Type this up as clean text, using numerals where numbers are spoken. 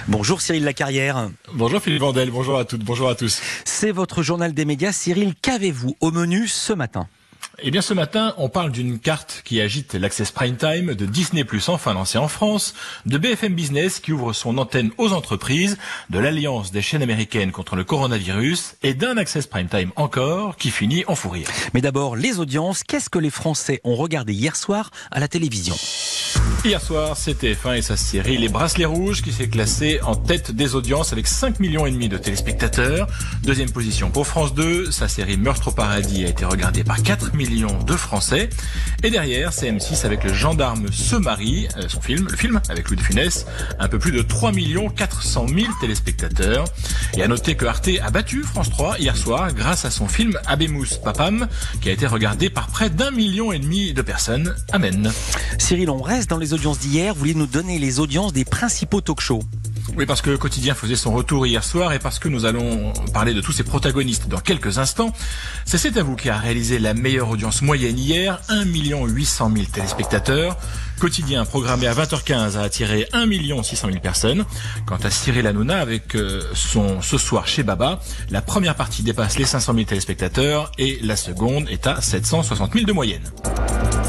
Bonjour Cyril Lacarrière. Bonjour Philippe Vandel, bonjour à toutes, bonjour à tous. C'est votre journal des médias. Cyril, qu'avez-vous au menu ce matin ? Eh bien ce matin, on parle d'une carte qui agite l'Access Prime Time, de Disney+, enfin lancé en France, de BFM Business qui ouvre son antenne aux entreprises, de l'Alliance des chaînes américaines contre le coronavirus et d'un Access Prime Time encore qui finit en fou rire. Mais d'abord, les audiences. Qu'est-ce que les Français ont regardé hier soir à la télévision ? Hier soir, c'est TF1 et sa série Les Bracelets Rouges qui s'est classée en tête des audiences avec 5,5 millions de téléspectateurs. Deuxième position pour France 2, sa série Meurtre au paradis a été regardée par 4 millions de Français. Et derrière, c'est M6 avec Le Gendarme se marie, le film avec Louis de Funès, un peu plus de 3 400 000 téléspectateurs. Et à noter que Arte a battu France 3 hier soir grâce à son film Habemus Papam qui a été regardé par près d'1,5 million de personnes. Amen. Cyril, on reste dans les audiences d'hier. Vous voulez nous donner les audiences des principaux talk-shows ? Oui, parce que Quotidien faisait son retour hier soir et parce que nous allons parler de tous ses protagonistes dans quelques instants. C'est à vous qui a réalisé la meilleure audience moyenne hier, 1,8 million de téléspectateurs. Quotidien programmé à 20h15 a attiré 1,6 million de personnes. Quant à Cyril Hanouna avec son Ce soir chez Baba, la première partie dépasse les 500 000 téléspectateurs et la seconde est à 760 000 de moyenne.